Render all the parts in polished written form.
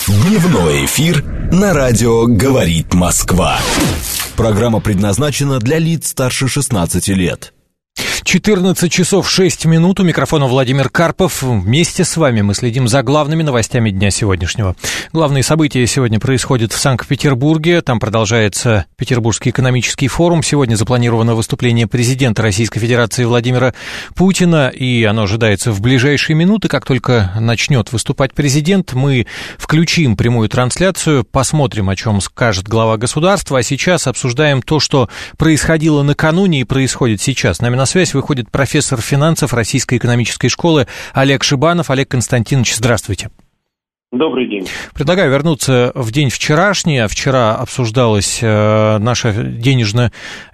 Дневной эфир на радио «Говорит Москва». Программа предназначена для лиц старше 16 лет. 14 часов 6 минут. У микрофона Владимир Карпов. Вместе с вами мы следим за главными новостями дня сегодняшнего. Главные события сегодня происходят в Санкт-Петербурге. Там продолжается Петербургский экономический форум. Сегодня запланировано выступление президента Российской Федерации Владимира Путина, и оно ожидается в ближайшие минуты. Как только начнет выступать президент, мы включим прямую трансляцию, посмотрим, о чем скажет глава государства. А сейчас обсуждаем то, что происходило накануне и происходит сейчас. С нами на связь выходит профессор финансов Российской экономической школы Олег Шибанов. Олег Константинович, здравствуйте. Добрый день. Предлагаю вернуться в день вчерашний. Вчера обсуждалась наша денежная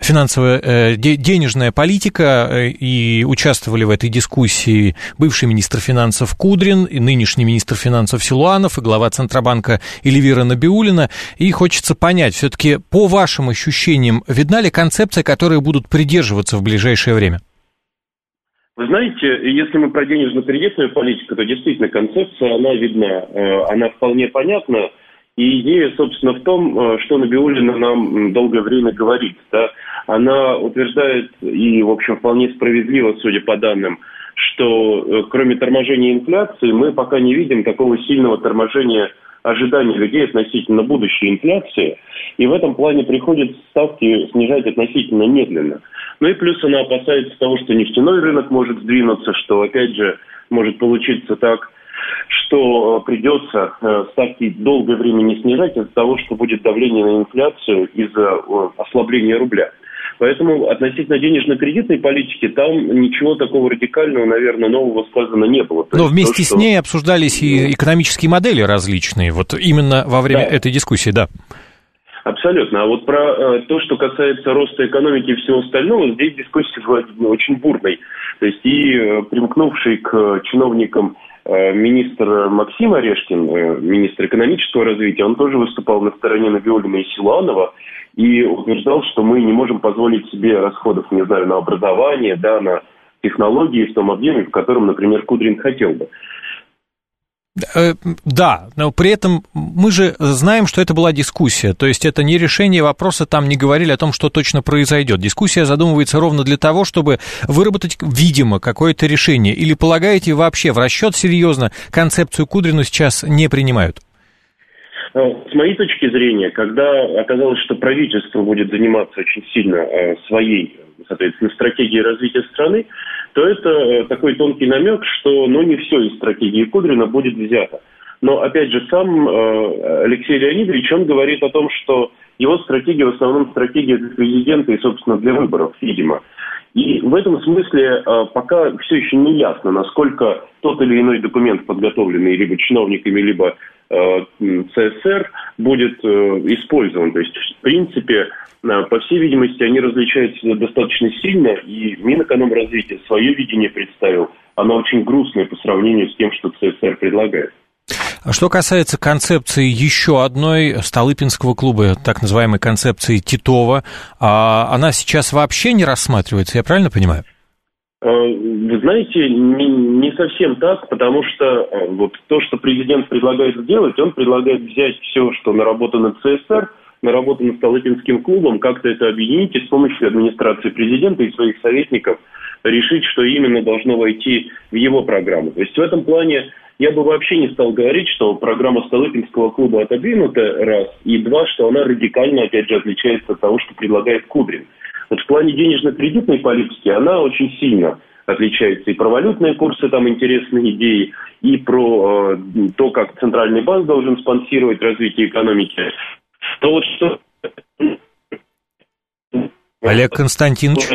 политика, и участвовали в этой дискуссии бывший министр финансов Кудрин, и нынешний министр финансов Силуанов, и глава Центробанка Эльвира Набиуллина. И хочется понять, все-таки по вашим ощущениям, видна ли концепция, которой будут придерживаться в ближайшее время? Вы знаете, если мы про денежно-кредитную политику, то действительно концепция, она видна, она вполне понятна. И идея, собственно, в том, что Набиуллина нам долгое время говорит. Да? Она утверждает, и, в общем, вполне справедливо, судя по данным, что кроме торможения инфляции мы пока не видим такого сильного торможения ожиданий людей относительно будущей инфляции. И в этом плане приходится ставки снижать относительно медленно. Ну и плюс она опасается того, что нефтяной рынок может сдвинуться, что, опять же, может получиться так, что придется ставки долгое время не снижать из-за того, что будет давление на инфляцию из-за ослабления рубля. Поэтому относительно денежно-кредитной политики там ничего такого радикального, наверное, нового сказано не было. Но вместе с ней обсуждались и экономические модели различные, вот именно во время этой дискуссии, да. Абсолютно. А вот про то, что касается роста экономики и всего остального, здесь дискуссия была очень бурной. То есть и примкнувший к чиновникам министр Максим Орешкин, министр экономического развития, он тоже выступал на стороне Набиуллина и Силуанова и утверждал, что мы не можем позволить себе расходов, не знаю, на образование, да, на технологии в том объеме, в котором, например, Кудрин хотел бы. Да, но при этом мы же знаем, что это была дискуссия, то есть это не решение вопроса, там не говорили о том, что точно произойдет. Дискуссия задумывается ровно для того, чтобы выработать, видимо, какое-то решение. Или полагаете, вообще в расчет серьезно концепцию Кудрина сейчас не принимают? С моей точки зрения, когда оказалось, что правительство будет заниматься очень сильно своей, соответственно, стратегией развития страны, то это такой тонкий намек, что не все из стратегии Кудрина будет взято. Но, опять же, сам Алексей Леонидович, он говорит о том, что его стратегия в основном стратегия для президента и, собственно, для выборов, видимо. И в этом смысле пока все еще не ясно, насколько тот или иной документ, подготовленный либо чиновниками, либо ЦСР, будет использован. То есть, в принципе, по всей видимости, они различаются достаточно сильно, и Минэкономразвития свое видение представил. Оно очень грустное по сравнению с тем, что ЦСР предлагает. А что касается концепции еще одной Столыпинского клуба, так называемой концепции Титова, она сейчас вообще не рассматривается, я правильно понимаю? Вы знаете, не совсем так, потому что вот то, что президент предлагает сделать, он предлагает взять все, что наработано ЦСР, наработано Столыпинским клубом, как-то это объединить и с помощью администрации президента и своих советников решить, что именно должно войти в его программу. То есть в этом плане я бы вообще не стал говорить, что программа Столыпинского клуба отодвинута, раз, и два, что она радикально, опять же, отличается от того, что предлагает Кудрин. Вот в плане денежно-кредитной политики она очень сильно отличается. И про валютные курсы там интересные идеи, и про то, как Центральный банк должен спонсировать развитие экономики. То вот что... Олег Константинович,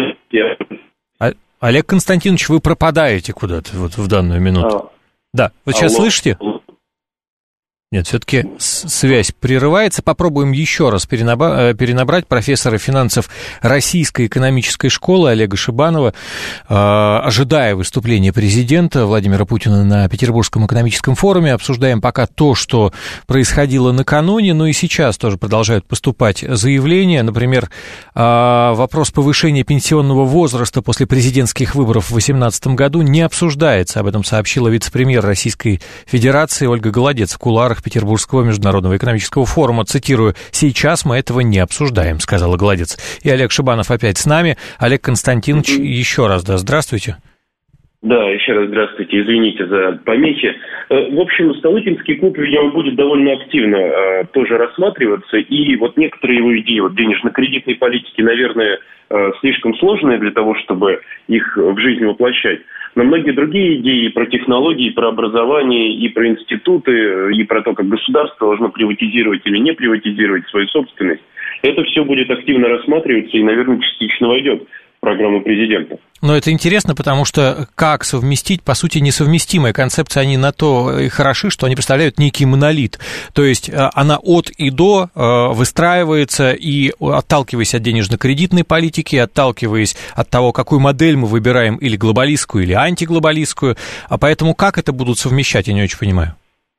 вы пропадаете куда-то вот в данную минуту. Да, вы сейчас слышите? Нет, все-таки связь прерывается. Попробуем еще раз перенабрать профессора финансов Российской экономической школы Олега Шибанова, ожидая выступления президента Владимира Путина на Петербургском экономическом форуме. Обсуждаем пока то, что происходило накануне, но и сейчас тоже продолжают поступать заявления. Например, вопрос повышения пенсионного возраста после президентских выборов в 2018 году не обсуждается. Об этом сообщила вице-премьер Российской Федерации Ольга Голодец в кулуарах рамках Петербургского международного экономического форума. Цитирую: «Сейчас мы этого не обсуждаем», — сказал Гладец. И Олег Шибанов опять с нами. Олег Константинович, еще раз, да, здравствуйте. Да, еще раз здравствуйте, извините за помехи. В общем, Столыпинский клуб, видимо, будет довольно активно тоже рассматриваться, и вот некоторые его идеи денежно-кредитной политики, наверное, слишком сложные для того, чтобы их в жизнь воплощать. Но многие другие идеи про технологии, про образование, и про институты, и про то, как государство должно приватизировать или не приватизировать свою собственность, это все будет активно рассматриваться и, наверное, частично войдет в программу президента. Но это интересно, потому что как совместить, по сути, несовместимые концепции, они на то и хороши, что они представляют некий монолит. То есть она от и до выстраивается, и отталкиваясь от денежно-кредитной политики, отталкиваясь от того, какую модель мы выбираем, или глобалистскую, или антиглобалистскую. А поэтому как это будут совмещать, я не очень понимаю.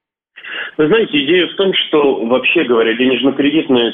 Вы знаете, идея в том, что, вообще говоря, денежно-кредитная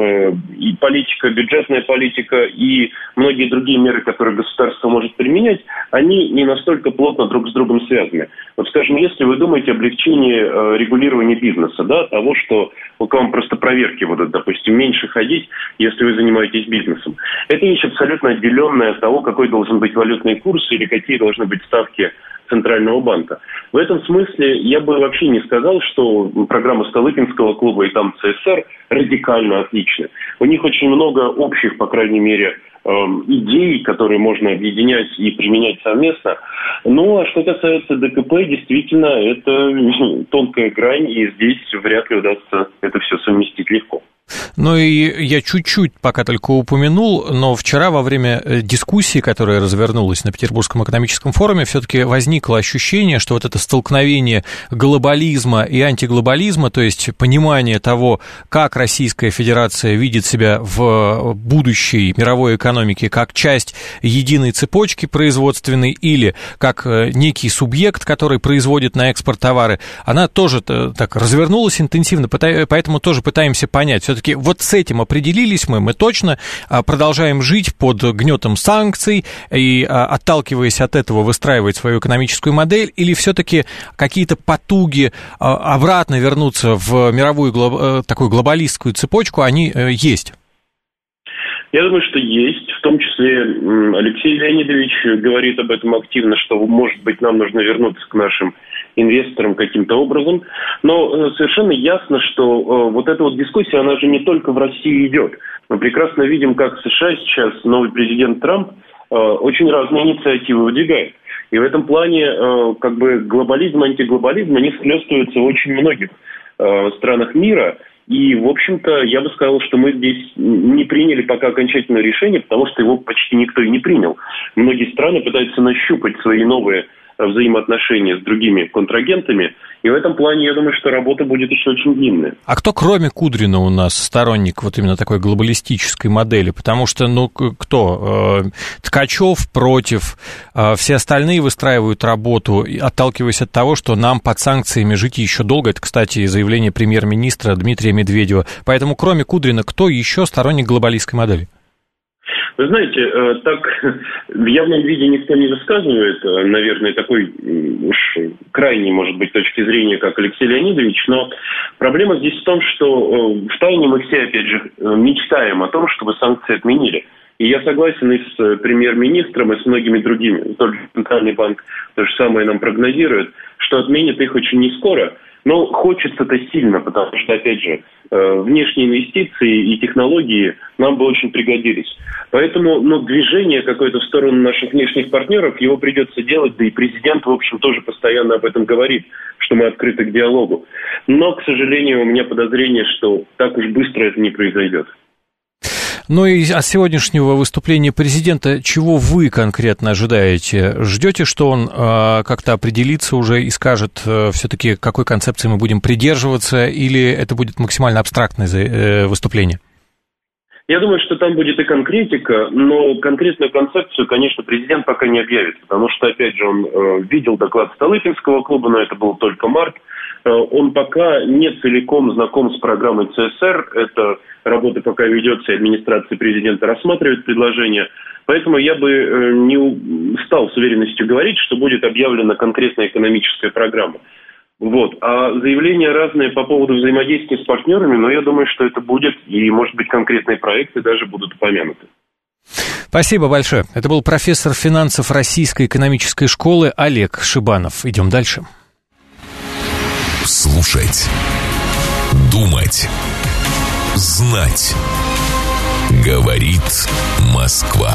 и политика, бюджетная политика и многие другие меры, которые государство может применять, они не настолько плотно друг с другом связаны. Вот, скажем, если вы думаете об облегчении регулирования бизнеса, да, того, что к вам просто проверки будут, допустим, меньше ходить, если вы занимаетесь бизнесом. Это вещь абсолютно отделенная от того, какой должен быть валютный курс или какие должны быть ставки Центрального банка. В этом смысле я бы вообще не сказал, что программа Столыпинского клуба и там ЦСР радикально отличны. У них очень много общих, по крайней мере, идей, которые можно объединять и применять совместно. Ну, а что касается ДКП, действительно, это тонкая грань, и здесь вряд ли удастся это все совместить легко. Ну и я чуть-чуть пока только упомянул, но вчера во время дискуссии, которая развернулась на Петербургском экономическом форуме, все-таки возникло ощущение, что вот это столкновение глобализма и антиглобализма, то есть понимание того, как Российская Федерация видит себя в будущей мировой экономике как часть единой цепочки производственной или как некий субъект, который производит на экспорт товары, она тоже так развернулась интенсивно, поэтому тоже пытаемся понять, все-таки вот с этим определились мы точно продолжаем жить под гнетом санкций и, отталкиваясь от этого, выстраивать свою экономическую модель, или все-таки какие-то потуги обратно вернуться в мировую такую глобалистскую цепочку, они есть? Я думаю, что есть. В том числе Алексей Леонидович говорит об этом активно, что, может быть, нам нужно вернуться к нашим инвесторам каким-то образом. Но совершенно ясно, что вот эта вот дискуссия, она же не только в России идет. Мы прекрасно видим, как в США сейчас новый президент Трамп очень разные инициативы выдвигает. И в этом плане глобализм, антиглобализм, они схлестываются в очень многих странах мира. И, в общем-то, я бы сказал, что мы здесь не приняли пока окончательное решение, потому что его почти никто и не принял. Многие страны пытаются нащупать свои новые взаимоотношения с другими контрагентами, и в этом плане, я думаю, что работа будет еще очень длинная. А кто, кроме Кудрина, у нас сторонник вот именно такой глобалистической модели? Потому что, кто? Ткачев против, все остальные выстраивают работу, отталкиваясь от того, что нам под санкциями жить еще долго. Это, кстати, заявление премьер-министра Дмитрия Медведева. Поэтому, кроме Кудрина, кто еще сторонник глобалистской модели? Вы знаете, так в явном виде никто не высказывает, наверное, такой уж крайней, может быть, точки зрения, как Алексей Леонидович, но проблема здесь в том, что втайне мы все, опять же, мечтаем о том, чтобы санкции отменили. И я согласен и с премьер-министром, и с многими другими. Тот же Центральный банк то же самое нам прогнозирует, что отменят их очень нескоро. Но хочется-то сильно, потому что, опять же, внешние инвестиции и технологии нам бы очень пригодились. Поэтому движение какое-то в сторону наших внешних партнеров, его придется делать, да и президент, в общем, тоже постоянно об этом говорит, что мы открыты к диалогу. Но, к сожалению, у меня подозрение, что так уж быстро это не произойдет. Ну и от сегодняшнего выступления президента чего вы конкретно ожидаете? Ждете, что он как-то определится уже и скажет все-таки, какой концепции мы будем придерживаться, или это будет максимально абстрактное выступление? Я думаю, что там будет и конкретика, но конкретную концепцию, конечно, президент пока не объявит, потому что, опять же, он видел доклад Столыпинского клуба, но это был только март. Он пока не целиком знаком с программой ЦСР, эта работа пока ведется, и администрация президента рассматривает предложение, поэтому я бы не стал с уверенностью говорить, что будет объявлена конкретная экономическая программа. Вот. А заявления разные по поводу взаимодействия с партнерами, но я думаю, что это будет, и, может быть, конкретные проекты даже будут упомянуты. Спасибо большое. Это был профессор финансов Российской экономической школы Олег Шибанов. Идем дальше. Слушать. Думать. Знать. Говорит Москва.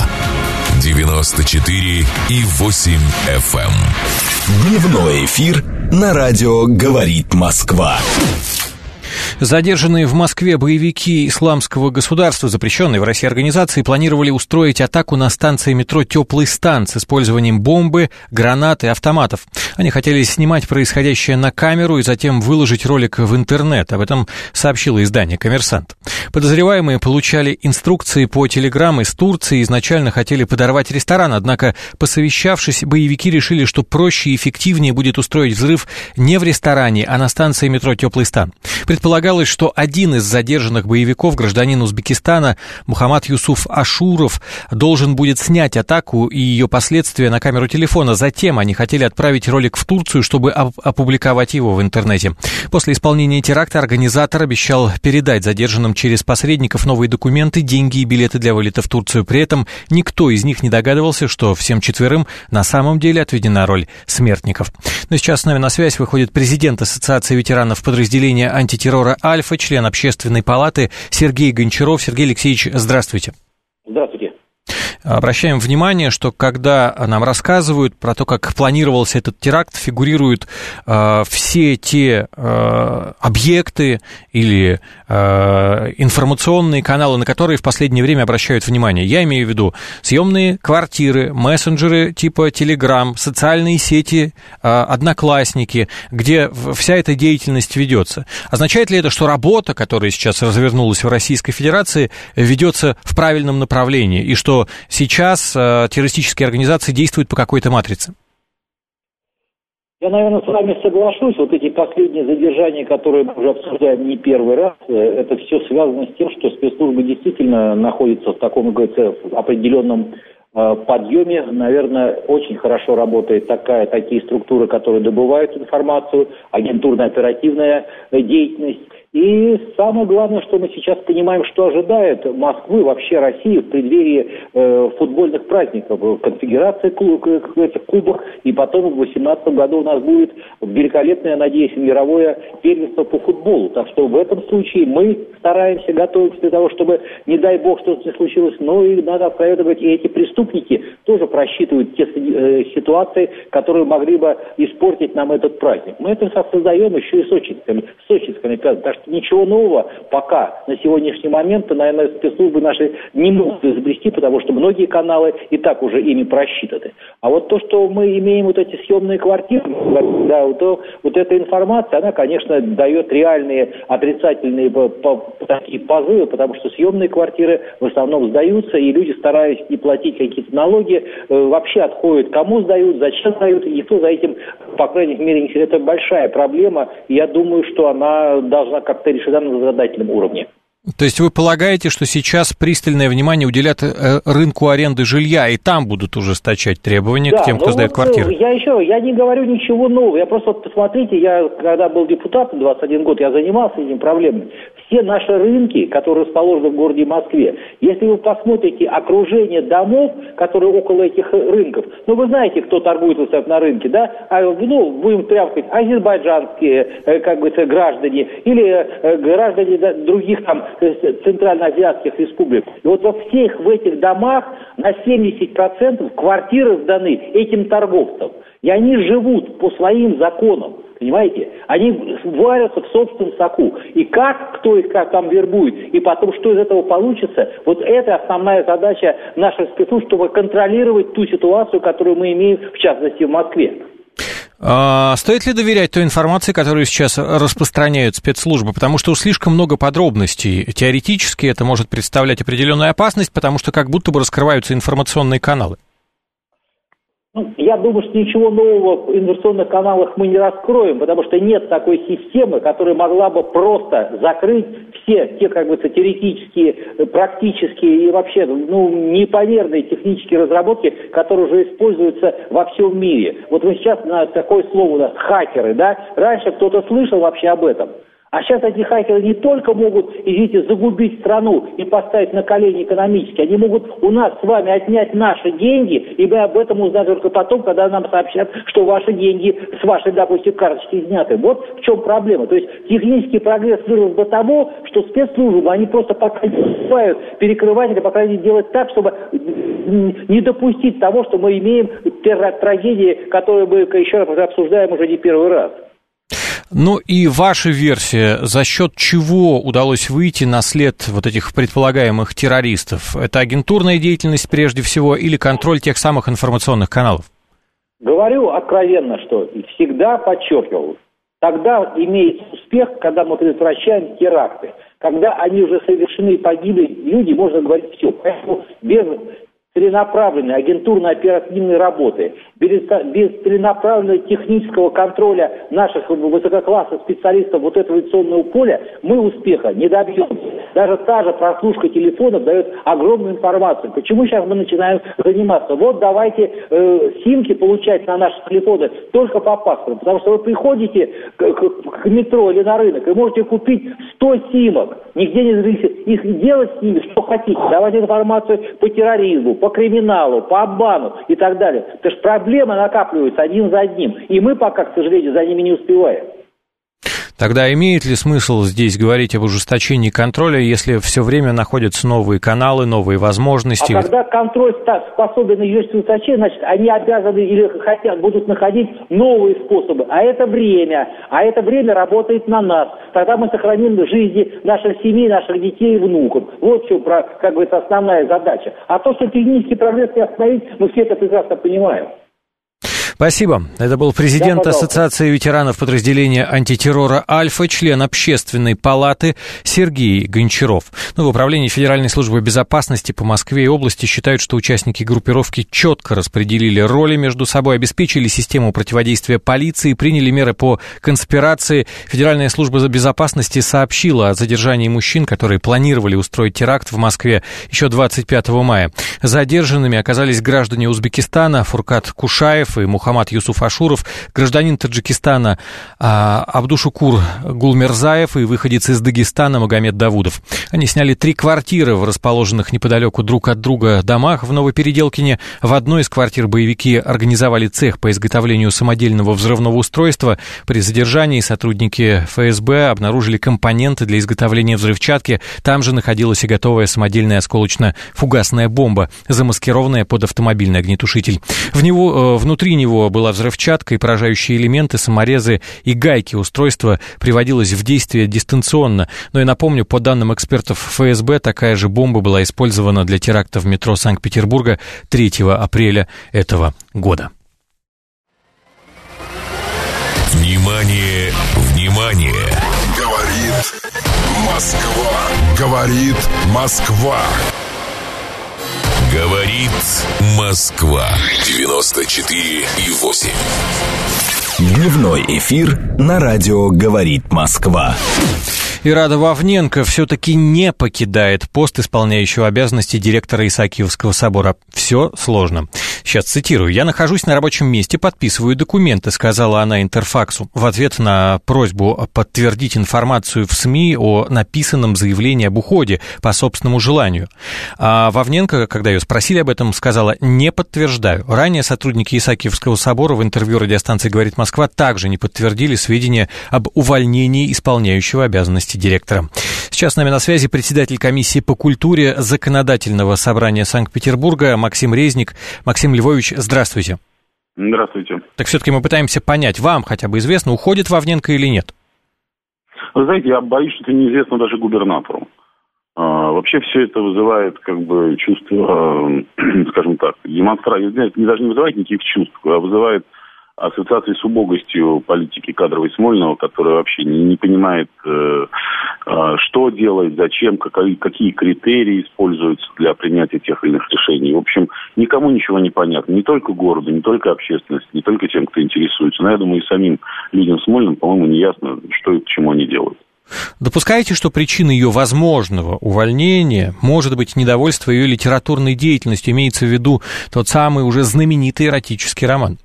94,8 FM. Дневной эфир на радио «Говорит Москва». Задержанные в Москве боевики Исламского государства, запрещенной в России организации, планировали устроить атаку на станции метро «Теплый стан» с использованием бомбы, гранат и автоматов. Они хотели снимать происходящее на камеру и затем выложить ролик в интернет. Об этом сообщило издание «Коммерсант». Подозреваемые получали инструкции по телеграм из Турции и изначально хотели подорвать ресторан, однако, посовещавшись, боевики решили, что проще и эффективнее будет устроить взрыв не в ресторане, а на станции метро «Теплый стан». Предполагалось, что один из задержанных боевиков, гражданин Узбекистана Мухаммад Юсуф Ашуров, должен будет снять атаку и ее последствия на камеру телефона. Затем они хотели отправить ролик в Турцию, чтобы опубликовать его в интернете. После исполнения теракта организатор обещал передать задержанным через посредников новые документы, деньги и билеты для вылета в Турцию. При этом никто из них не догадывался, что всем четверым на самом деле отведена роль смертников. Но сейчас с нами на связь выходит президент Ассоциации ветеранов подразделения антитеррора «Альфа», член Общественной палаты Сергей Гончаров. Сергей Алексеевич, здравствуйте. Здравствуйте. Обращаем внимание, что когда нам рассказывают про то, как планировался этот теракт, фигурируют все те объекты или информационные каналы, на которые в последнее время обращают внимание. Я имею в виду съемные квартиры, мессенджеры типа Telegram, социальные сети, Одноклассники, где вся эта деятельность ведется. Означает ли это, что работа, которая сейчас развернулась в Российской Федерации, ведется в правильном направлении, и что сейчас террористические организации действуют по какой-то матрице? Я, наверное, с вами соглашусь. Вот эти последние задержания, которые мы уже обсуждаем не первый раз, это все связано с тем, что спецслужбы действительно находятся в таком, говорится, определенном подъеме. Наверное, очень хорошо работает такие структуры, которые добывают информацию, агентурно-оперативная деятельность. И самое главное, что мы сейчас понимаем, что ожидает Москвы, вообще России в преддверии футбольных праздников, конфедерации этих клубов, и потом в 2018 году у нас будет великолепное, я надеюсь, мировое первенство по футболу. Так что в этом случае мы стараемся готовиться для того, чтобы, не дай бог, что-то не случилось, но и надо откровенно говорить, и эти преступники тоже просчитывают те ситуации, которые могли бы испортить нам этот праздник. Мы это создаем еще и с сочинскими пятнами. Так что ничего нового пока на сегодняшний момент, наверное, спецслужбы наши не могут изобрести, потому что многие каналы и так уже ими просчитаны. А вот то, что мы имеем вот эти съемные квартиры, да, вот эта информация, она, конечно, дает реальные отрицательные такие позывы, потому что съемные квартиры в основном сдаются, и люди, стараясь не платить какие-то налоги, вообще отходят, кому сдают, зачем сдают, и никто за этим, по крайней мере, не следит. Это большая проблема, и я думаю, что она должна как-то решена на законодательном уровне. То есть вы полагаете, что сейчас пристальное внимание уделят рынку аренды жилья, и там будут ужесточать требования к тем, кто сдает квартиры? Я не говорю ничего нового. Я просто, посмотрите, я когда был депутатом 21 год, я занимался этими проблемами. Все наши рынки, которые расположены в городе Москве, если вы посмотрите окружение домов, которые около этих рынков, ну, вы знаете, кто торгует на рынке, да? Будем прямо сказать, азербайджанские, граждане, или граждане других там центральноазиатских республик. И вот во всех в этих домах на 70% квартиры сданы этим торговцам. И они живут по своим законам. Понимаете? Они варятся в собственном соку. И кто их как там вербует, и потом, что из этого получится, вот это основная задача наших спецслужб, чтобы контролировать ту ситуацию, которую мы имеем, в частности, в Москве. Стоит ли доверять той информации, которую сейчас распространяют спецслужбы? Потому что слишком много подробностей. Теоретически это может представлять определенную опасность, потому что как будто бы раскрываются информационные каналы. Я думаю, что ничего нового в информационных каналах мы не раскроем, потому что нет такой системы, которая могла бы просто закрыть все те, как бы, теоретические, практические и вообще, неимоверные технические разработки, которые уже используются во всем мире. Вот мы сейчас на такое слово, хакеры, да, раньше кто-то слышал вообще об этом. А сейчас эти хакеры не только могут, извините, загубить страну и поставить на колени экономически, они могут у нас с вами отнять наши деньги, и мы об этом узнаем только потом, когда нам сообщат, что ваши деньги с вашей, допустим, карточки сняты. Вот в чем проблема. То есть технический прогресс вырос до того, что спецслужбы, они просто пока не успевают перекрывать или, по крайней мере, делать так, чтобы не допустить того, что мы имеем трагедии, которые мы еще раз обсуждаем уже не первый раз. Ну и ваша версия, за счет чего удалось выйти на след вот этих предполагаемых террористов? Это агентурная деятельность прежде всего или контроль тех самых информационных каналов? Говорю откровенно, что всегда подчеркивал, тогда имеется успех, когда мы предотвращаем теракты. Когда они уже совершены и погибли люди, можно говорить все. Поэтому без целенаправленной агентурно-оперативной работы, без целенаправленного технического контроля наших высококлассных специалистов вот этого авиационного поля мы успеха не добьемся. Даже та же прослушка телефонов дает огромную информацию. Почему сейчас мы начинаем заниматься? Вот давайте симки получать на наши телефоны только по паспорту. Потому что вы приходите к метро или на рынок и можете купить 100 симок. Нигде не зависит. Их делать с ними что хотите. Давать информацию по терроризму, по криминалу, по обману и так далее. Это же проблемы накапливаются один за одним. И мы пока, к сожалению, за ними не успеваем. Тогда имеет ли смысл здесь говорить об ужесточении контроля, если все время находятся новые каналы, новые возможности? А когда контроль способен ее ужесточить, значит, они обязаны или хотят, будут находить новые способы. А это время работает на нас. Тогда мы сохраним жизни наших семей, наших детей и внуков. Вот в чем, как бы, это основная задача. А то, что технический прогресс не остановить, мы все это прекрасно понимаем. Спасибо. Это был президент Ассоциации ветеранов подразделения антитеррора «Альфа», член Общественной палаты Сергей Гончаров. В Управлении Федеральной службы безопасности по Москве и области считают, что участники группировки четко распределили роли между собой, обеспечили систему противодействия полиции, приняли меры по конспирации. Федеральная служба безопасности сообщила о задержании мужчин, которые планировали устроить теракт в Москве еще 25 мая. Задержанными оказались граждане Узбекистана Фуркат Кушаев и Мухаммад Юсуф Ашуров, гражданин Таджикистана Абдушукур Гулмерзаев и выходец из Дагестана Магомед Давудов. Они сняли 3 квартиры в расположенных неподалеку друг от друга домах в Новопеределкине. В одной из квартир боевики организовали цех по изготовлению самодельного взрывного устройства. При задержании сотрудники ФСБ обнаружили компоненты для изготовления взрывчатки. Там же находилась и готовая самодельная осколочно-фугасная бомба, замаскированная под автомобильный огнетушитель. Внутри него была взрывчатка и поражающие элементы, саморезы и гайки. Устройство приводилось в действие дистанционно. Но и напомню, по данным экспертов ФСБ, такая же бомба была использована для теракта в метро Санкт-Петербурга 3 апреля этого года. Внимание, внимание! Говорит Москва. Говорит Москва. Говорит Москва. 94,8. Дневной эфир на радио «Говорит Москва». Ирада Вовненко все-таки не покидает пост исполняющего обязанности директора Исаакиевского собора. Все сложно. Сейчас цитирую. «Я нахожусь на рабочем месте, подписываю документы», сказала она Интерфаксу в ответ на просьбу подтвердить информацию в СМИ о написанном заявлении об уходе по собственному желанию. А Вовненко, когда ее спросили об этом, сказала: «Не подтверждаю». Ранее сотрудники Исаакиевского собора в интервью радиостанции «Говорит Москва» также не подтвердили сведения об увольнении исполняющего обязанности директора. Сейчас с нами на связи председатель комиссии по культуре Законодательного собрания Санкт-Петербурга Максим Резник. Максим Львович, здравствуйте. Здравствуйте. Так все-таки мы пытаемся понять, вам хотя бы известно, уходит Вовненко или нет? Вы знаете, я боюсь, что это неизвестно даже губернатору. Вообще все это вызывает чувство, скажем так, демонстрации, даже не вызывает никаких чувств, а вызывает ассоциации с убогостью политики кадровой Смольного, которая вообще не понимает, что делать, зачем, какие критерии используются для принятия тех или иных решений. В общем, никому ничего не понятно. Не только городу, не только общественности, не только тем, кто интересуется. Но я думаю, и самим людям Смольным, по-моему, не ясно, что и к чему они делают. Допускаете, что причиной ее возможного увольнения может быть недовольство ее литературной деятельностью, имеется в виду тот самый уже знаменитый эротический роман?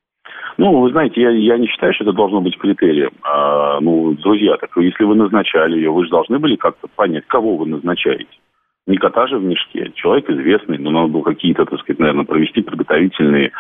Ну, вы знаете, я не считаю, что это должно быть критерием. Друзья, так если вы назначали ее, вы же должны были как-то понять, кого вы назначаете. Не кота же в мешке, человек известный, но надо было какие-то, так сказать, наверное, провести подготовительные,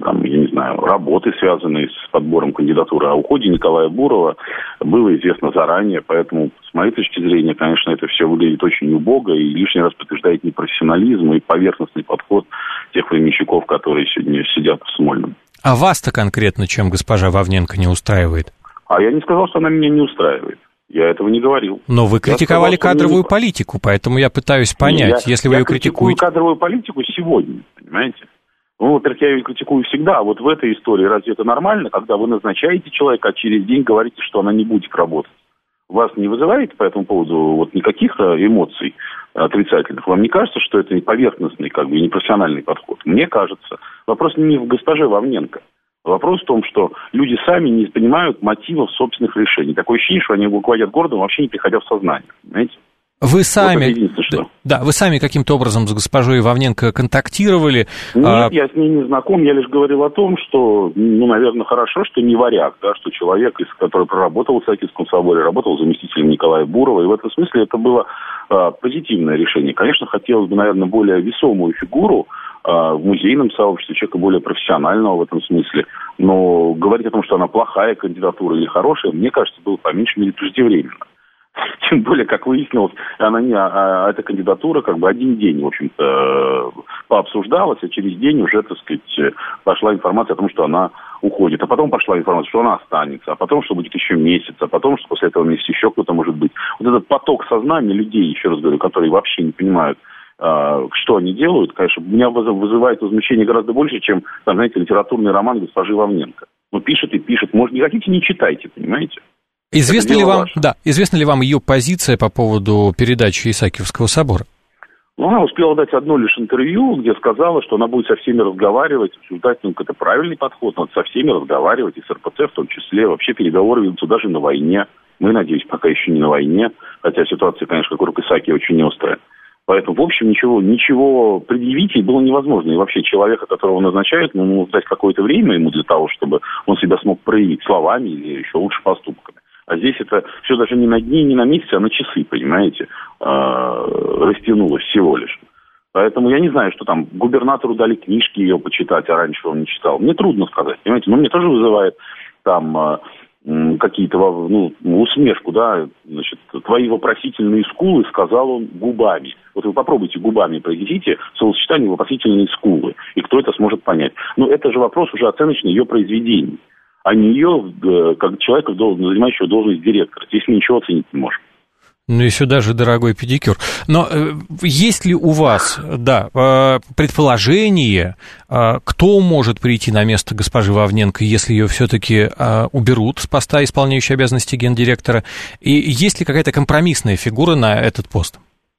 работы, связанные с подбором кандидатуры. О уходе Николая Бурова было известно заранее, поэтому, с моей точки зрения, конечно, это все выглядит очень убого и лишний раз подтверждает непрофессионализм и поверхностный подход тех временщиков, которые сегодня сидят в Смольном. А вас-то конкретно чем госпожа Вавненко не устраивает? А я не сказал, что она меня не устраивает. Я этого не говорил. Но вы критиковали кадровую политику, поэтому я пытаюсь понять, если вы ее критикуете... Я критикую кадровую политику сегодня, понимаете? Во-первых, я ее критикую всегда. А вот в этой истории разве это нормально, когда вы назначаете человека, а через день говорите, что она не будет работать? Вас не вызывает по этому поводу никаких эмоций отрицательных? Вам не кажется, что это поверхностный, непрофессиональный подход? Мне кажется. Вопрос не в госпоже Вавненко. Вопрос в том, что люди сами не понимают мотивов собственных решений. Такое ощущение, что они руководят городом, вообще не приходя в сознание. Понимаете? Вы сами, вы сами каким-то образом с госпожой Вавненко контактировали? Нет, я с ней не знаком, я лишь говорил о том, что, наверное, хорошо, что не варяг, что человек, который проработал в Исаакиевском соборе, работал заместителем Николая Бурова, и в этом смысле это было позитивное решение. Конечно, хотелось бы, наверное, более весомую фигуру в музейном сообществе, человека более профессионального в этом смысле, но говорить о том, что она плохая кандидатура или хорошая, мне кажется, было по меньшей мере преждевременно. Тем более, как выяснилось, эта кандидатура один день, в общем-то, пообсуждалась, а через день уже, так сказать, пошла информация о том, что она уходит. А потом пошла информация, что она останется, а потом, что будет еще месяц, а потом, что после этого месяца еще кто-то может быть. Вот этот поток сознания людей, еще раз говорю, которые вообще не понимают, что они делают, конечно, меня вызывает возмущение гораздо больше, чем, литературный роман госпожи Вавненко. Пишет и пишет. Может, не хотите, не читайте, понимаете? Известна ли вам ее позиция по поводу передачи Исаакиевского собора? Она успела дать одно лишь интервью, где сказала, что она будет со всеми разговаривать, обсуждать, это правильный подход, надо со всеми разговаривать, и с РПЦ в том числе. Вообще переговоры ведутся даже на войне. Мы, надеюсь, пока еще не на войне, хотя ситуация, конечно, вокруг Исаакиева очень острая. Поэтому, в общем, ничего предъявить ей было невозможно. И вообще человека, которого назначают, нужно дать какое-то время ему для того, чтобы он себя смог проявить словами или еще лучше поступками. А здесь это все даже не на дни, не на месяцы, а на часы, понимаете, растянулось всего лишь. Поэтому я не знаю, что там губернатору дали книжки ее почитать, а раньше он не читал. Мне трудно сказать, понимаете, но мне тоже вызывает там какие-то, усмешку, твои вопросительные скулы, сказал он губами. Вот вы попробуйте губами произнесите словосочетание вопросительные скулы, и кто это сможет понять. Но это же вопрос уже оценочный ее произведений, а не ее, как человека, занимающего должность директора. Здесь мы ничего оценить не можем. Еще даже дорогой педикюр. Но есть ли у вас, предположение, кто может прийти на место госпожи Вавненко, если ее все-таки уберут с поста исполняющей обязанности гендиректора? И есть ли какая-то компромиссная фигура на этот пост?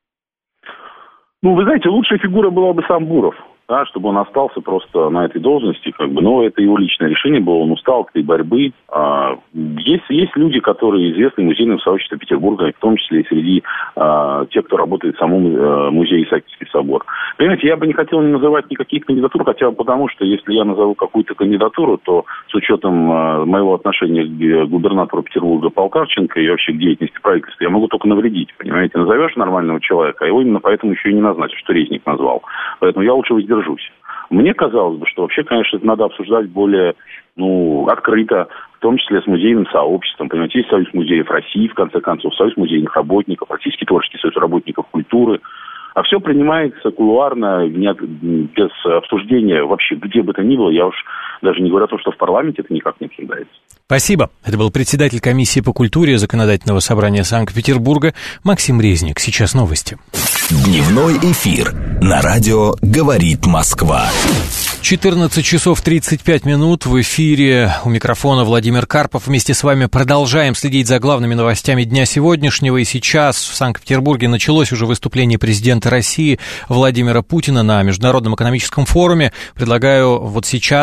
Вы знаете, лучшая фигура была бы сам Буров. Чтобы он остался просто на этой должности, но это его личное решение было, он устал от этой борьбы. Есть люди, которые известны в музейном сообществе Петербурга, в том числе и среди тех, кто работает в самом музее Исаакиевский собор. Понимаете, я бы не хотел называть никаких кандидатур, хотя бы потому, что если я назову какую-то кандидатуру, то с учетом моего отношения к губернатору Петербурга Полтавченко и вообще к деятельности правительства, я могу только навредить, понимаете. Назовешь нормального человека, а его именно поэтому еще и не назначишь, что Резник назвал. Поэтому я лучше воздержусь. Мне казалось бы, что вообще, конечно, это надо обсуждать более, открыто, в том числе с музейным сообществом. Понимаете, есть Союз музеев России, в конце концов, Союз музейных работников, Российский творческий союз работников культуры. А все принимается кулуарно, без обсуждения вообще где бы то ни было. Я уж даже не говорю о том, что в парламенте это никак не обсуждается. Спасибо. Это был председатель комиссии по культуре Законодательного собрания Санкт-Петербурга Максим Резник. Сейчас новости. Дневной эфир на радио «Говорит Москва». 14 часов 35 минут в эфире. У микрофона Владимир Карпов. Вместе с вами продолжаем следить за главными новостями дня сегодняшнего. И сейчас в Санкт-Петербурге началось уже выступление президента России Владимира Путина на Международном экономическом форуме. Предлагаю вот сейчас подключиться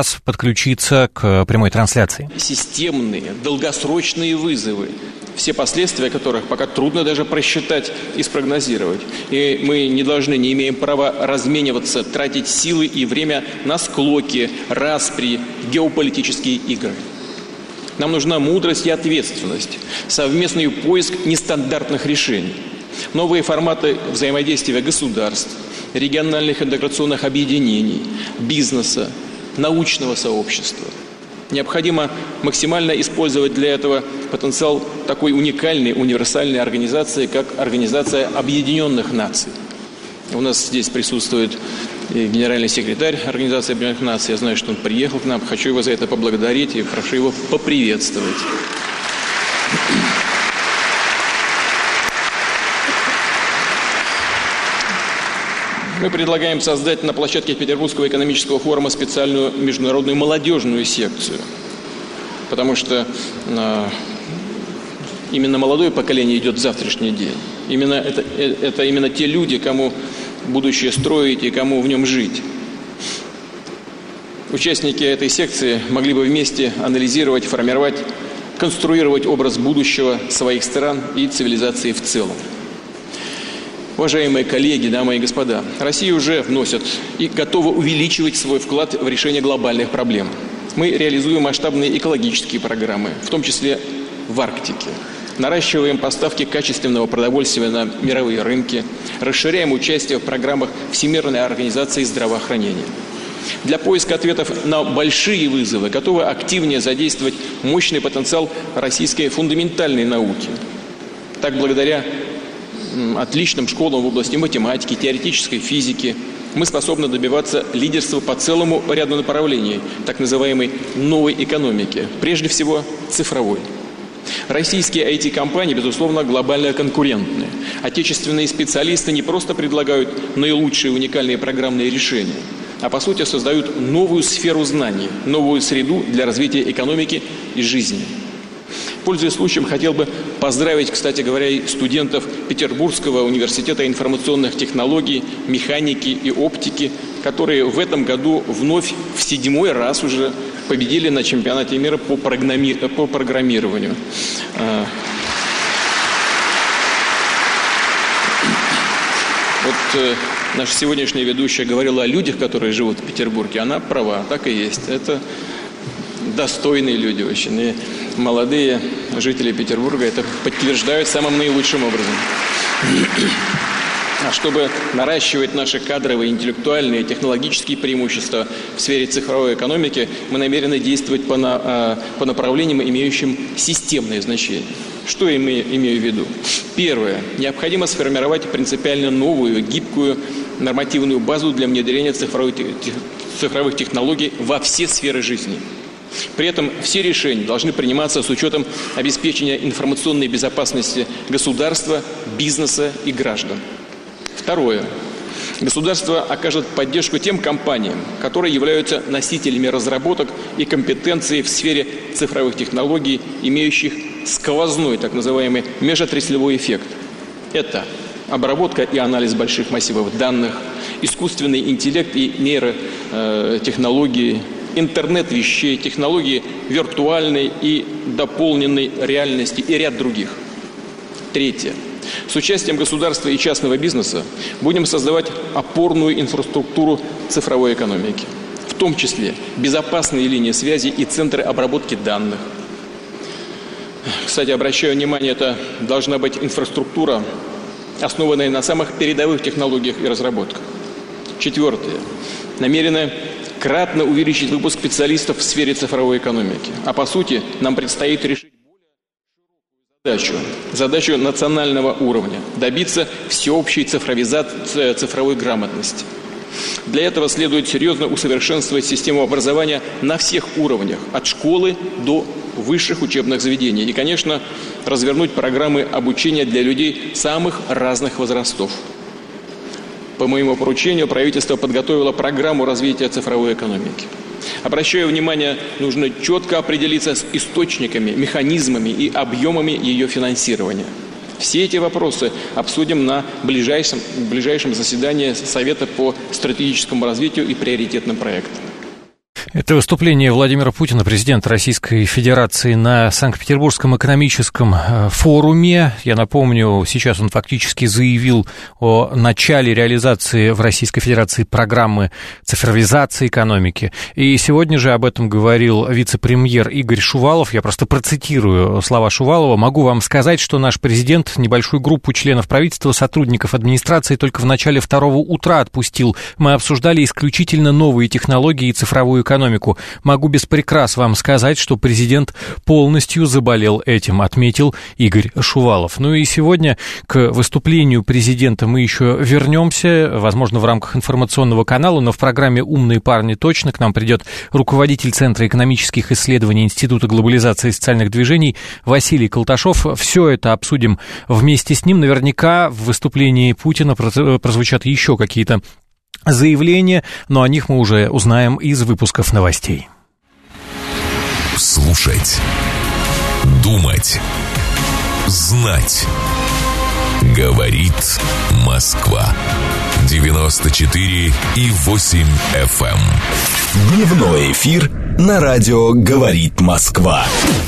подключиться к прямой трансляции. Системные, долгосрочные вызовы, все последствия которых пока трудно даже просчитать и спрогнозировать. И мы не имеем права размениваться, тратить силы и время на склоки, распри, геополитические игры. Нам нужна мудрость и ответственность, совместный поиск нестандартных решений, новые форматы взаимодействия государств, региональных интеграционных объединений, бизнеса, научного сообщества. Необходимо максимально использовать для этого потенциал такой уникальной, универсальной организации, как Организация Объединенных Наций. У нас здесь присутствует генеральный секретарь Организации Объединенных Наций. Я знаю, что он приехал к нам. Хочу его за это поблагодарить и прошу его поприветствовать. Мы предлагаем создать на площадке Петербургского экономического форума специальную международную молодежную секцию, потому что именно молодое поколение идет в завтрашний день. Это именно те люди, кому будущее строить и кому в нем жить. Участники этой секции могли бы вместе анализировать, формировать, конструировать образ будущего своих стран и цивилизации в целом. Уважаемые коллеги, дамы и господа, Россия уже вносит и готова увеличивать свой вклад в решение глобальных проблем. Мы реализуем масштабные экологические программы, в том числе в Арктике. Наращиваем поставки качественного продовольствия на мировые рынки, расширяем участие в программах Всемирной организации здравоохранения. Для поиска ответов на большие вызовы готовы активнее задействовать мощный потенциал российской фундаментальной науки. Так, благодаря отличным школам в области математики, теоретической физики, мы способны добиваться лидерства по целому ряду направлений так называемой новой экономики, прежде всего цифровой. Российские IT-компании, безусловно, глобально конкурентны. Отечественные специалисты не просто предлагают наилучшие уникальные программные решения, а по сути создают новую сферу знаний, новую среду для развития экономики и жизни. Пользуясь случаем, хотел бы поздравить, кстати говоря, и студентов Петербургского университета информационных технологий, механики и оптики, которые в этом году вновь в 7-й раз уже победили на чемпионате мира по программированию. Вот наша сегодняшняя ведущая говорила о людях, которые живут в Петербурге. Она права, так и есть. Это достойные люди очень. И молодые жители Петербурга это подтверждают самым наилучшим образом. А чтобы наращивать наши кадровые, интеллектуальные, технологические преимущества в сфере цифровой экономики, мы намерены действовать по направлениям, имеющим системное значение. Что я имею в виду? Первое. Необходимо сформировать принципиально новую, гибкую нормативную базу для внедрения цифровых технологий во все сферы жизни. При этом все решения должны приниматься с учетом обеспечения информационной безопасности государства, бизнеса и граждан. Второе. Государство окажет поддержку тем компаниям, которые являются носителями разработок и компетенций в сфере цифровых технологий, имеющих сквозной, так называемый, межотраслевой эффект. Это обработка и анализ больших массивов данных, искусственный интеллект и нейротехнологии, интернет вещей, технологии виртуальной и дополненной реальности и ряд других. Третье. С участием государства и частного бизнеса будем создавать опорную инфраструктуру цифровой экономики, в том числе безопасные линии связи и центры обработки данных. Кстати, обращаю внимание, это должна быть инфраструктура, основанная на самых передовых технологиях и разработках. Четвертое. Намерены кратно увеличить выпуск специалистов в сфере цифровой экономики. А по сути, нам предстоит решить задачу национального уровня, добиться всеобщей цифровизации, цифровой грамотности. Для этого следует серьезно усовершенствовать систему образования на всех уровнях, от школы до высших учебных заведений. И, конечно, развернуть программы обучения для людей самых разных возрастов. По моему поручению правительство подготовило программу развития цифровой экономики. Обращаю внимание, нужно четко определиться с источниками, механизмами и объемами ее финансирования. Все эти вопросы обсудим на ближайшем заседании Совета по стратегическому развитию и приоритетным проектам. Это выступление Владимира Путина, президента Российской Федерации, на Санкт-Петербургском экономическом форуме. Я напомню, сейчас он фактически заявил о начале реализации в Российской Федерации программы цифровизации экономики. И сегодня же об этом говорил вице-премьер Игорь Шувалов. Я просто процитирую слова Шувалова. «Могу вам сказать, что наш президент небольшую группу членов правительства, сотрудников администрации только в начале 2 утра отпустил. Мы обсуждали исключительно новые технологии и цифровую экономику. Могу без прикрас вам сказать, что президент полностью заболел этим», отметил Игорь Шувалов. Ну и сегодня к выступлению президента мы еще вернемся, возможно, в рамках информационного канала, но в программе «Умные парни» точно к нам придет руководитель Центра экономических исследований Института глобализации и социальных движений Василий Колташов. Все это обсудим вместе с ним. Наверняка в выступлении Путина прозвучат еще какие-то заявления, но о них мы уже узнаем из выпусков новостей. Слушать, думать, знать. Говорит Москва. 94,8 FM. Дневной эфир на радио «Говорит Москва».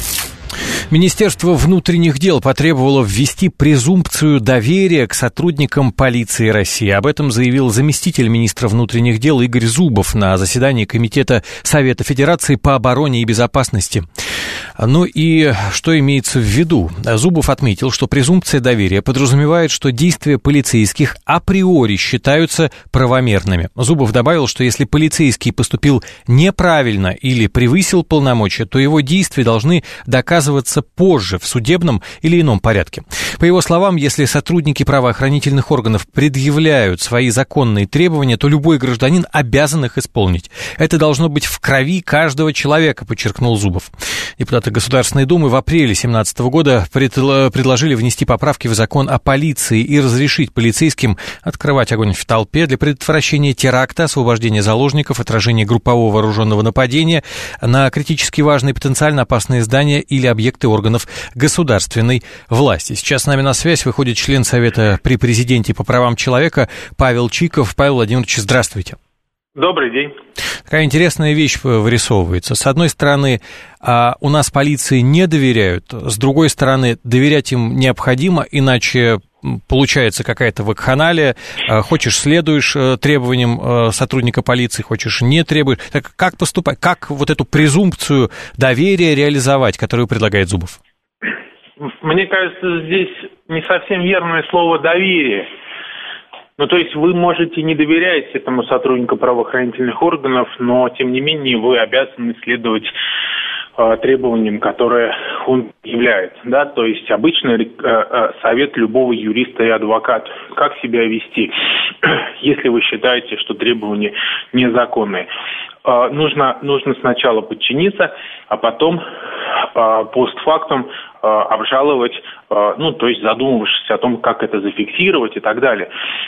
Министерство внутренних дел потребовало ввести презумпцию доверия к сотрудникам полиции России. Об этом заявил заместитель министра внутренних дел Игорь Зубов на заседании Комитета Совета Федерации по обороне и безопасности. Ну и что имеется в виду? Зубов отметил, что презумпция доверия подразумевает, что действия полицейских априори считаются правомерными. Зубов добавил, что если полицейский поступил неправильно или превысил полномочия, то его действия должны доказываться позже в судебном или ином порядке. По его словам, если сотрудники правоохранительных органов предъявляют свои законные требования, то любой гражданин обязан их исполнить. Это должно быть в крови каждого человека, подчеркнул Зубов. Депутаты Государственной Думы в апреле 2017 года предложили внести поправки в закон о полиции и разрешить полицейским открывать огонь в толпе для предотвращения теракта, освобождения заложников, отражения группового вооруженного нападения на критически важные потенциально опасные здания или объекты органов государственной власти. Сейчас с нами на связь выходит член Совета при президенте по правам человека Павел Чиков. Павел Владимирович, здравствуйте. Добрый день. Такая интересная вещь вырисовывается. С одной стороны, у нас полиции не доверяют, с другой стороны, доверять им необходимо, иначе получается какая-то вакханалия. Хочешь, следуешь требованиям сотрудника полиции, хочешь, не требуешь. Так как поступать? Как вот эту презумпцию доверия реализовать, которую предлагает Зубов? Мне кажется, здесь не совсем верное слово «доверие». Ну, то есть вы можете не доверять этому сотруднику правоохранительных органов, но, тем не менее, вы обязаны следовать требованиям, которые он являет. Да? То есть обычный совет любого юриста и адвоката. Как себя вести, если вы считаете, что требования незаконные. Нужно сначала подчиниться, а потом постфактум обжаловать, то есть задумывавшись о том, как это зафиксировать и так далее.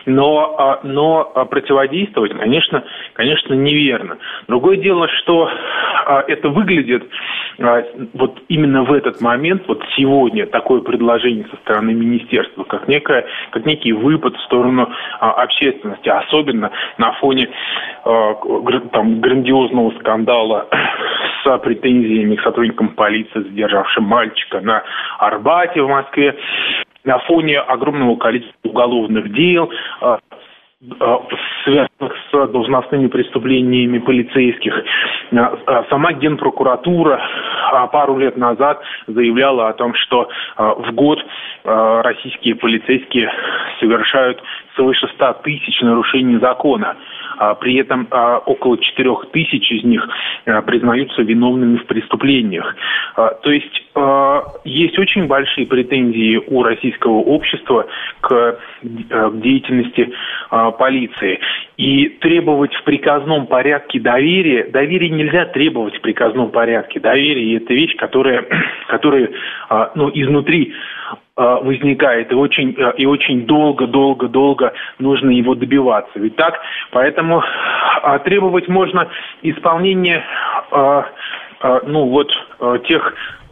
Но противодействовать, конечно, неверно. Другое дело, что это выглядит вот именно в этот момент, вот сегодня, такое предложение со стороны министерства, как некий выпад в сторону общественности, особенно на фоне грандиозного скандала с претензиями к сотрудникам полиции, задержавшим мальчика на Арбате в Москве, на фоне огромного количества уголовных дел, связанных с должностными преступлениями полицейских. Сама Генпрокуратура пару лет назад заявляла о том, что в год российские полицейские совершают свыше 100 тысяч нарушений закона. При этом около 4 тысяч из них признаются виновными в преступлениях. То есть есть очень большие претензии у российского общества к деятельности полиции. И требовать в приказном порядке доверия нельзя требовать в приказном порядке. Доверие – это вещь, которая изнутри возникает, и очень долго нужно его добиваться. Ведь так? Поэтому требовать можно исполнения тех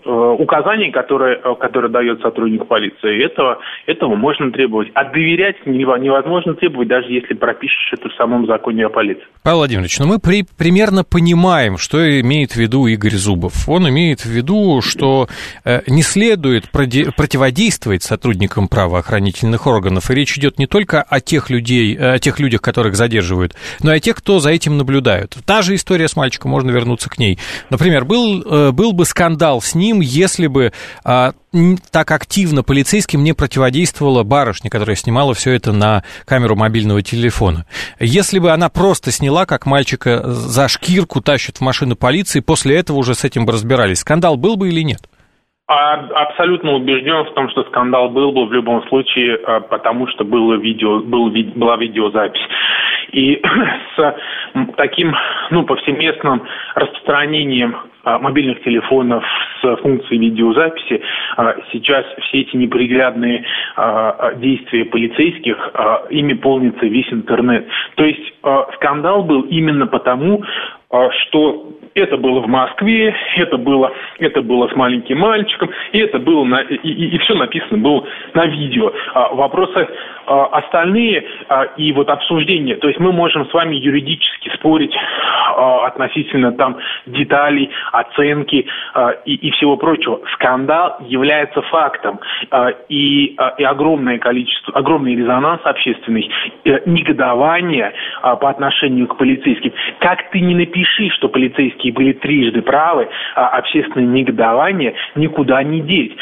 указаний, которые дает сотрудник полиции, этого можно требовать. А доверять невозможно требовать, даже если пропишешь это в самом законе о полиции. Павел Владимирович, мы примерно понимаем, что имеет в виду Игорь Зубов. Он имеет в виду, что не следует противодействовать сотрудникам правоохранительных органов. И речь идет не только о тех людях, которых задерживают, но и о тех, кто за этим наблюдают. Та же история с мальчиком, можно вернуться к ней. Например, был бы скандал с ним, если бы так активно полицейским не противодействовала барышня, которая снимала все это на камеру мобильного телефона. Если бы она просто сняла, как мальчика за шкирку тащат в машину полиции, после этого уже с этим бы разбирались, скандал был бы или нет? Абсолютно убежден в том, что скандал был бы в любом случае, потому что была видеозапись. И с таким повсеместным распространением мобильных телефонов с функцией видеозаписи сейчас все эти неприглядные действия полицейских, ими полнится весь интернет. То есть скандал был именно потому, что это было в Москве, это было с маленьким мальчиком, и это было и все написано было на видео. Вопросы остальные и обсуждения, то есть мы можем с вами юридически спорить относительно там деталей, оценки и всего прочего. Скандал является фактом, и огромный резонанс общественный, негодование по отношению к полицейским. Как ты не напиши, что полицейские были трижды правы, общественное негодование никуда не деть.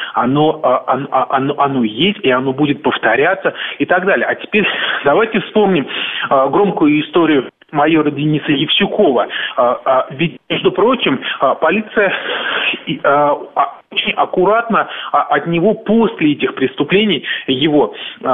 Оно есть, и оно будет повторяться и так далее. А теперь давайте вспомним громкую историю майора Дениса Евсюкова. Ведь, между прочим, полиция очень аккуратно от него после этих преступлений его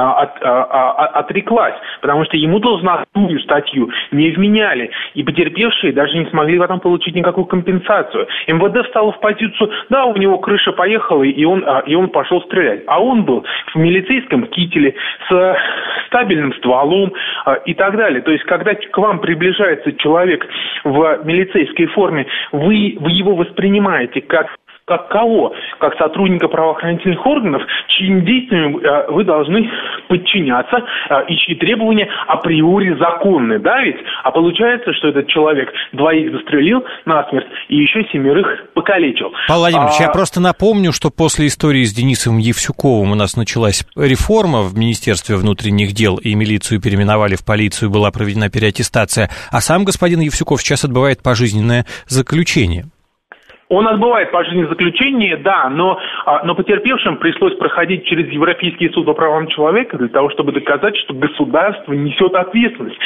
отреклась, потому что ему должностную статью не вменяли, и потерпевшие даже не смогли потом получить никакую компенсацию. МВД встало в позицию, да, у него крыша поехала, и он пошел стрелять. А он был в милицейском кителе с стабильным стволом и так далее. То есть, когда к вам приближается человек в милицейской форме, вы его воспринимаете как кого? Как сотрудника правоохранительных органов, чьим действиям вы должны подчиняться и чьи требования априори законны, да ведь? А получается, что этот человек 2 застрелил насмерть и еще 7 покалечил. Павел Владимирович, я просто напомню, что после истории с Денисом Евсюковым у нас началась реформа в Министерстве внутренних дел, и милицию переименовали в полицию, была проведена переаттестация, а сам господин Евсюков сейчас отбывает пожизненное заключение. Он отбывает пожизненное заключение, да, но потерпевшим пришлось проходить через Европейский суд по правам человека для того, чтобы доказать, что государство несет ответственность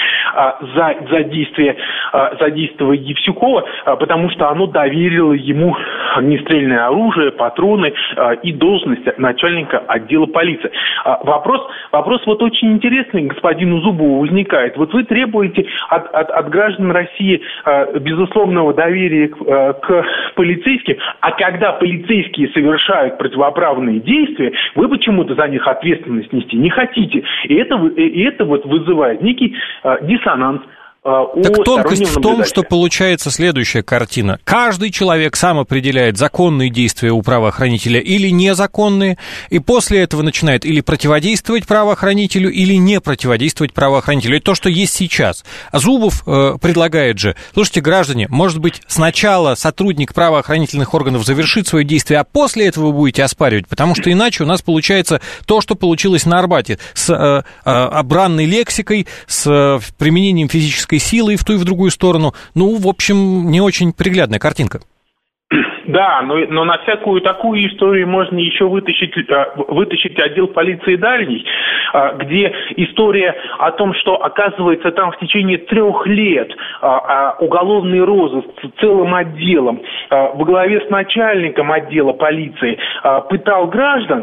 за действия Евсюкова, потому что оно доверило ему огнестрельное оружие, патроны и должность начальника отдела полиции. Вопрос очень интересный господину Зубову возникает. Вот вы требуете от граждан России безусловного доверия к полицейским, а когда полицейские совершают противоправные действия, вы почему-то за них ответственность нести не хотите. И это вызывает некий диссонанс. Так тонкость в том, что получается следующая картина. Каждый человек сам определяет, законные действия у правоохранителя или незаконные, и после этого начинает или противодействовать правоохранителю, или не противодействовать правоохранителю. Это то, что есть сейчас. А Зубов предлагает же, слушайте, граждане, может быть, сначала сотрудник правоохранительных органов завершит свое действие, а после этого вы будете оспаривать, потому что иначе у нас получается то, что получилось на Арбате, с обранной лексикой, с применением физической силы и в ту, и в другую сторону. В общем, не очень приглядная картинка. Да, но на всякую такую историю можно еще вытащить отдел полиции Дальний, где история о том, что, оказывается, там в течение 3 лет уголовный розыск с целым отделом во главе с начальником отдела полиции пытал граждан,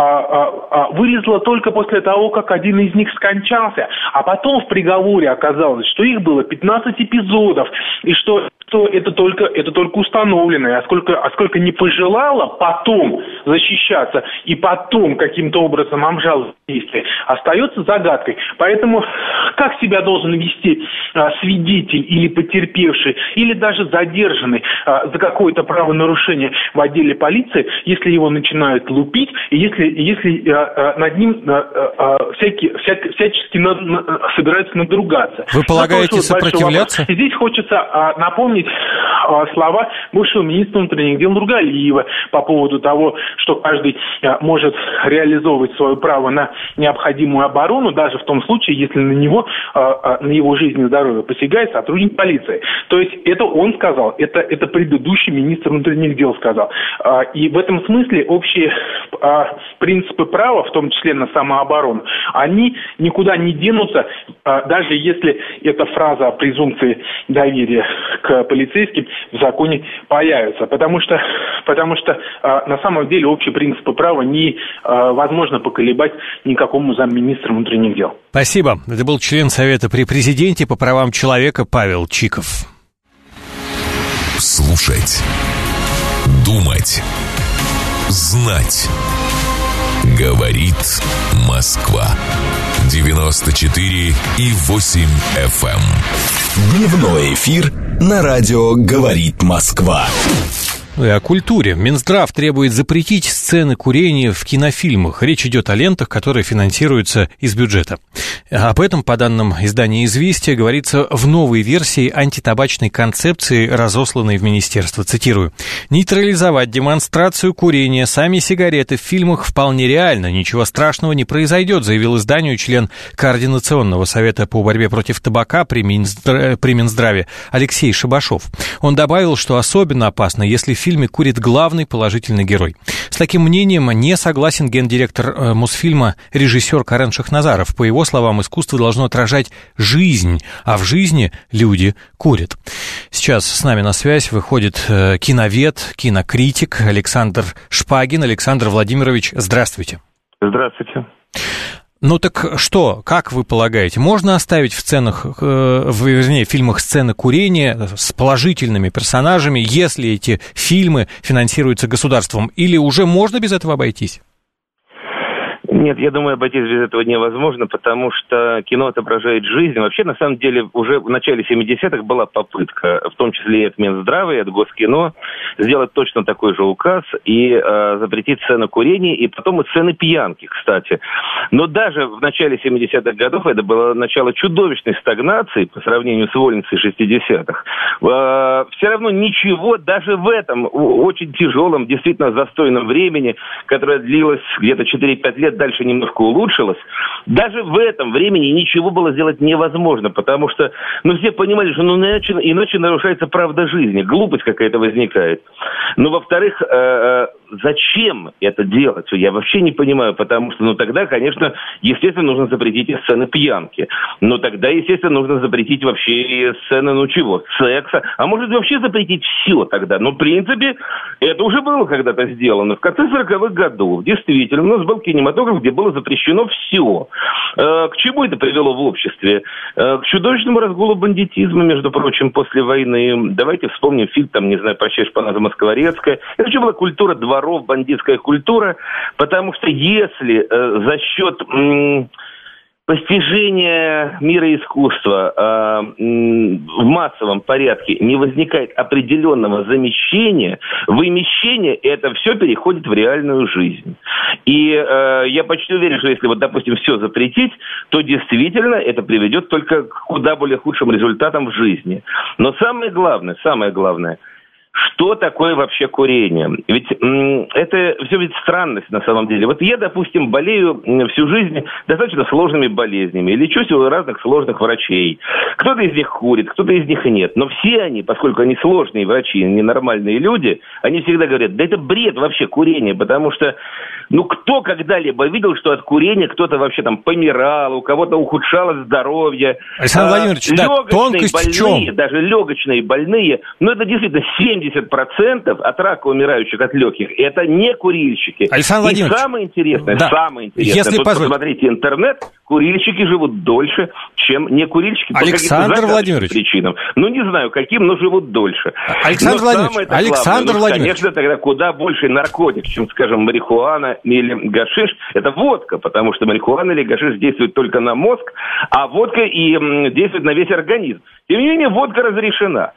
вылезла только после того, как один из них скончался. А потом в приговоре оказалось, что их было 15 эпизодов, и что это только установленное, а сколько сколько не пожелала потом защищаться и потом каким-то образом обжаловать действия, остается загадкой. Поэтому как себя должен вести свидетель или потерпевший, или даже задержанный за какое-то правонарушение в отделе полиции, если его начинают лупить, и если над ним всячески собираются надругаться. Вы полагаете сопротивляться? Здесь хочется напомнить слова бывшего министра внутренних дел Нургалиева по поводу того, что каждый может реализовывать свое право на необходимую оборону, даже в том случае, если на его жизнь и здоровье посягает сотрудник полиции. То есть это он сказал, это предыдущий министр внутренних дел сказал. И в этом смысле общие принципы права, в том числе на самооборону, они никуда не денутся, даже если эта фраза о презумпции доверия к полицейским в законе появится. Потому что на самом деле общие принципы права невозможно поколебать никакому замминистра внутренних дел. Спасибо. Это был член Совета при президенте по правам человека Павел Чиков. Слушать, думать, знать. Говорит Москва. 94,8 FM. Дневной эфир на радио «Говорит Москва». И о культуре. Минздрав требует запретить сцены курения в кинофильмах. Речь идет о лентах, которые финансируются из бюджета. Об этом, по данным издания «Известия», говорится в новой версии антитабачной концепции, разосланной в министерство. Цитирую. «Нейтрализовать демонстрацию курения, сами сигареты в фильмах вполне реально. Ничего страшного не произойдет», заявил изданию член Координационного совета по борьбе против табака при Минздраве Алексей Шабашов. Он добавил, что особенно опасно, если в фильме курит главный положительный герой. С таким мнением не согласен гендиректор Мосфильма, режиссер Карен Шахназаров. По его словам, искусство должно отражать жизнь, а в жизни люди курят. Сейчас с нами на связь выходит киновед, кинокритик Александр Шпагин. Александр Владимирович, здравствуйте. Здравствуйте. Ну так что, как вы полагаете, можно оставить в фильмах сцены курения с положительными персонажами, если эти фильмы финансируются государством, или уже можно без этого обойтись? Нет, я думаю, обойтись без этого невозможно, потому что кино отображает жизнь. Вообще, на самом деле, уже в начале 70-х была попытка, в том числе и от Минздрава, и от Госкино, сделать точно такой же указ и запретить сцены курения, и потом и сцены пьянки, кстати. Но даже в начале 70-х годов, это было начало чудовищной стагнации по сравнению с вольницей 60-х, все равно ничего даже в этом очень тяжелом, действительно застойном времени, которое длилось где-то 4-5 лет, дальше немножко улучшилось, даже в этом времени ничего было сделать невозможно, потому что, все понимали, что иначе нарушается правда жизни, глупость какая-то возникает. Но, во-вторых, зачем это делать? Я вообще не понимаю, потому что, тогда, конечно, естественно, нужно запретить и сцены пьянки. Но тогда, естественно, нужно запретить вообще и сцены, секса. А может вообще запретить все тогда? В принципе, это уже было когда-то сделано. В конце 40-х годов, действительно, у нас был кинематограф, где было запрещено все. К чему это привело в обществе? К чудовищному разгулу бандитизма, между прочим, после войны. Давайте вспомним фильм, «Прощай, шпана Москворецкая». Это вообще была культура дворов, бандитская культура, потому что если за счет постижения мира искусства в массовом порядке не возникает определенного замещения, вымещение, это все переходит в реальную жизнь. И я почти уверен, что если, допустим, все запретить, то действительно это приведет только к куда более худшим результатам в жизни. Но самое главное, что такое вообще курение? Ведь это все ведь странность на самом деле. Я, допустим, болею всю жизнь достаточно сложными болезнями, лечусь у разных сложных врачей. Кто-то из них курит, кто-то из них нет. Но все они, поскольку они сложные врачи, ненормальные люди, они всегда говорят, да это бред вообще курение, потому что кто когда-либо видел, что от курения кто-то вообще помирал, у кого-то ухудшалось здоровье. Александр Владимирович, тонкость в чем? Даже легочные больные, это действительно 70% от рака умирающих от легких, это не курильщики. Александр Владимирович, самое интересное, тут посмотрите интернет, курильщики живут дольше, чем некурильщики. Александр Владимирович. Причинам. Ну, не знаю, каким, но живут дольше. Александр Владимирович, конечно, тогда куда больше наркотик, чем, скажем, марихуана или гашиш. Это водка, потому что марихуана или гашиш действует только на мозг, а водка и действует на весь организм. Тем не менее, водка разрешена.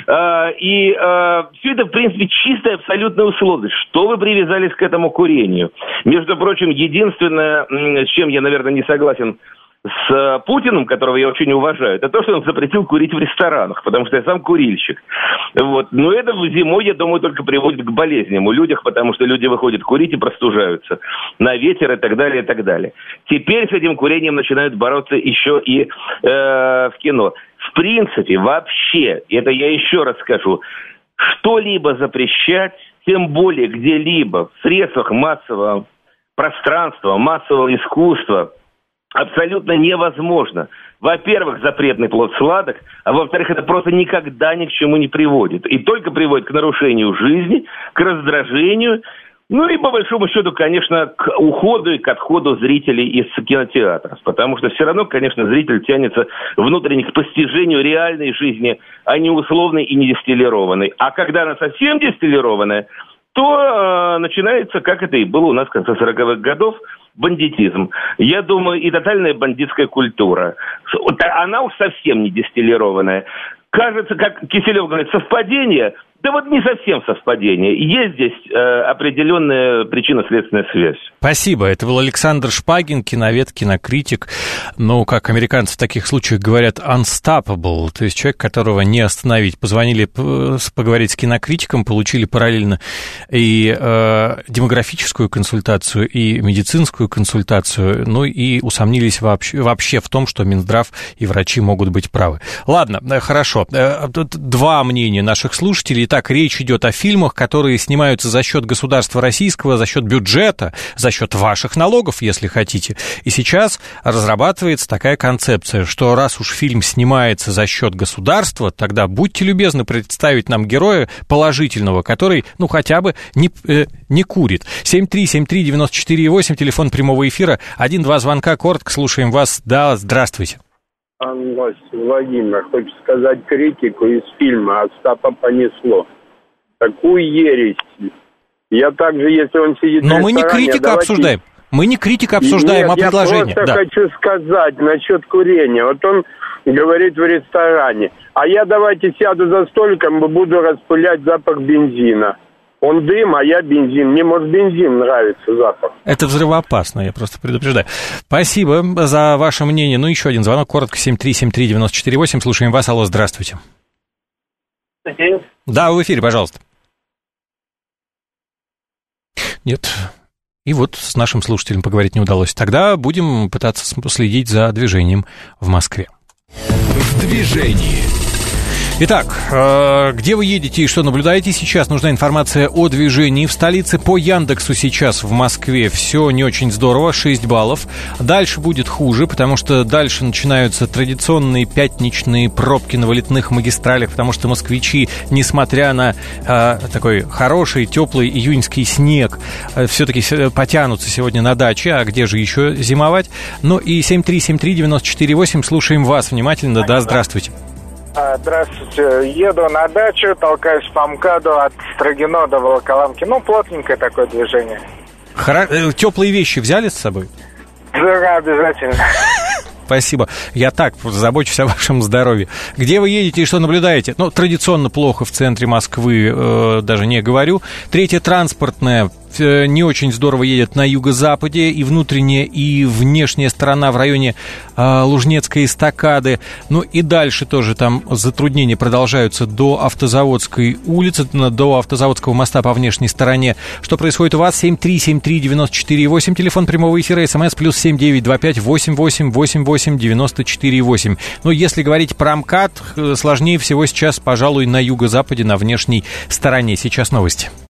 И все это, в принципе, чистая абсолютная условность. Что вы привязались к этому курению? Между прочим, единственное, с чем я, наверное, не согласен с Путиным, которого я очень уважаю, это то, что он запретил курить в ресторанах, потому что я сам курильщик. Вот. Но это зимой, я думаю, только приводит к болезням у людей, потому что люди выходят курить и простужаются на ветер и так далее, и так далее. Теперь с этим курением начинают бороться еще и в кино. В принципе, вообще, это я еще раз скажу, что-либо запрещать, тем более где-либо в средствах массового пространства, массового искусства, абсолютно невозможно. Во-первых, запретный плод сладок, а во-вторых, это просто никогда ни к чему не приводит. И только приводит к нарушению жизни, к раздражению, ну и по большому счету, конечно, к уходу и к отходу зрителей из кинотеатров. Потому что все равно, конечно, зритель тянется внутренне к постижению реальной жизни, а не условной и не дистиллированной. А когда она совсем дистиллированная, то начинается, как это и было у нас в конце 40-х годов, бандитизм. Я думаю, и тотальная бандитская культура. Она уж совсем не дистиллированная. Кажется, как Киселев говорит, совпадение. Да вот не совсем совпадение. Есть здесь определенная причинно-следственная связь. Спасибо. Это был Александр Шпагин, киновед, кинокритик. Ну, как американцы в таких случаях говорят, unstoppable, то есть человек, которого не остановить. Позвонили поговорить с кинокритиком, получили параллельно и демографическую консультацию, и медицинскую консультацию, ну и усомнились вообще в том, что Минздрав и врачи могут быть правы. Ладно, хорошо. Два мнения наших слушателей. Итак, речь идет о фильмах, которые снимаются за счет государства российского, за счет бюджета, за счет ваших налогов, если хотите. И сейчас разрабатывается такая концепция, что раз уж фильм снимается за счет государства, тогда будьте любезны представить нам героя положительного, который, ну, хотя бы не курит. 7373948, телефон прямого эфира, 1-2 звонка, коротко слушаем вас. Да, здравствуйте. Владимир, хочет сказать критику из фильма «Остапа понесло». Такую ересь. Я также, если он сидит в ресторане... Но мы не критика обсуждаем. Мы не критика обсуждаем, а предложение. Я просто хочу сказать насчет курения. Вот он говорит в ресторане. А я давайте сяду за столиком и буду распылять запах бензина. Он дым, а я бензин. Мне, может, бензин нравится запах. Это взрывоопасно, я просто предупреждаю. Спасибо за ваше мнение. Ну, еще один звонок, коротко, 7373948. Слушаем вас. Алло, здравствуйте. Да, в эфире, пожалуйста. Нет. И вот с нашим слушателем поговорить не удалось. Тогда будем пытаться следить за движением в Москве. В движении. Итак, где вы едете и что наблюдаете сейчас? Нужна информация о движении в столице. По Яндексу сейчас в Москве все не очень здорово, 6 баллов. Дальше будет хуже, потому что дальше начинаются традиционные пятничные пробки на вылетных магистралях, потому что москвичи, несмотря на такой хороший, теплый июньский снег, все-таки потянутся сегодня на даче, а где же еще зимовать? Ну и 7373948, слушаем вас внимательно. Да, здравствуйте. Здравствуйте. Еду на дачу, толкаюсь по МКАДу от Строгино до Волоколамки. Ну, плотненькое такое движение. Теплые вещи взяли с собой? Да, обязательно. Спасибо. Я так забочусь о вашем здоровье. Где вы едете и что наблюдаете? Ну, традиционно плохо в центре Москвы, даже не говорю. Третье, транспортное. Не очень здорово едет на юго-западе, и внутренняя, и внешняя сторона в районе Лужнецкой эстакады. Ну и дальше тоже там затруднения продолжаются до Автозаводской улицы, до Автозаводского моста по внешней стороне. Что происходит у вас? 7373948, телефон прямого эфира, СМС +7 925 88 88 94 8. Но если говорить про МКАД, сложнее всего сейчас, пожалуй, на юго-западе, на внешней стороне. Сейчас новости.